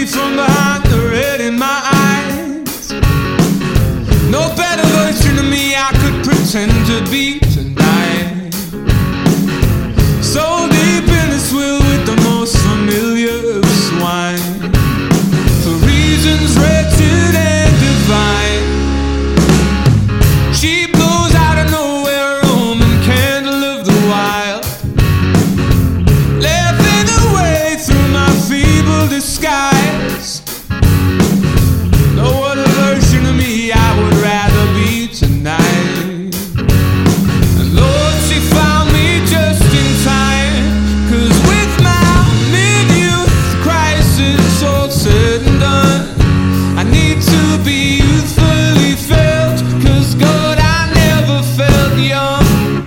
me from behind the red in my eyes. No better version of me I could pretend to be tonight. So deep in the swill with the most familiar of swine, for reasons wretched and divine. She blows out of nowhere, a Roman candle of the wild, laughing away through my feeble disguise. No other version of me I would rather be tonight. And Lord, she found me just in time, 'cause with my mid-youth crisis all said and done, I need to be youthfully felt, 'cause God, I never felt young.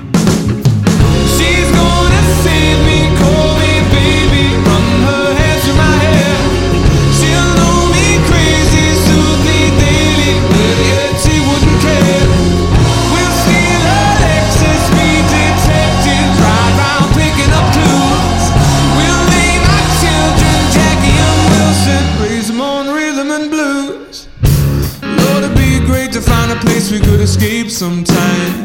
She's gonna save me, call me baby, run her hands through my hair. She'll know me crazy, soothe me daily, but yet she wouldn't care. We'll steal her Lexus, be detectives, ride round picking up clues. We'll name our children Jackie and Wilson, raise them on rhythm and blues. Lord, it'd be great to find a place we could escape sometime.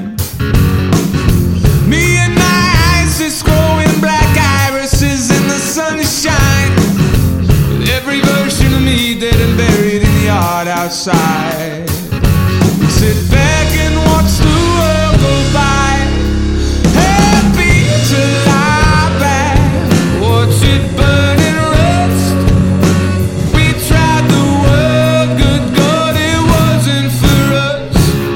Me and my eyes just growing black irises in the sunshine. With every version of me dead and buried in the yard outside. We sit back and watch the world go by, happy to lie back, watch it burn and rust. We tried the world, good God, it wasn't for us.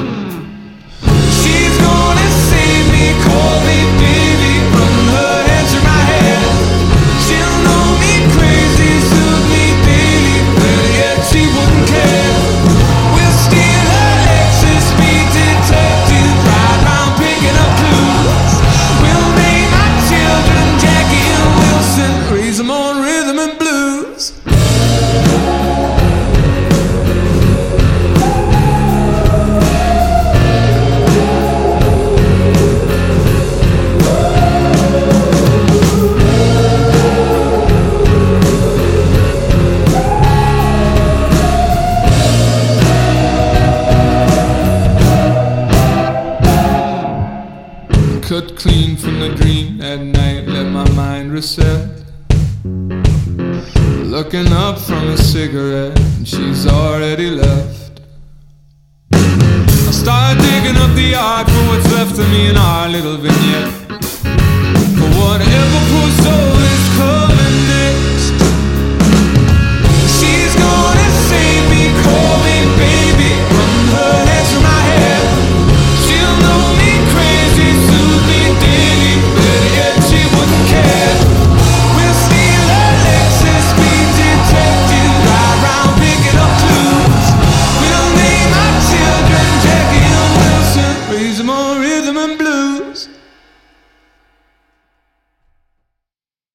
She's gonna save me, call me baby, run her hands through my hair. She'll know me crazy, soothe me daily, but yet she wouldn't care. We'll steal her Lexus, be detectives, ride round picking up clues. We'll name our children Jackie and Wilson, raise them on rhythm and blues. Cut clean from the dream at night, let my mind reset. Looking up from a cigarette, and she's already left. I start digging up the yard for what's left of me in our little vignette.